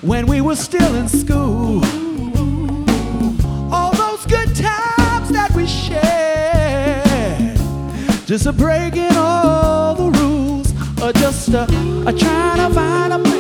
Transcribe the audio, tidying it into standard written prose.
when we were still in school. All those good times that we shared, just a breaking all the rules, or just a trying to find a place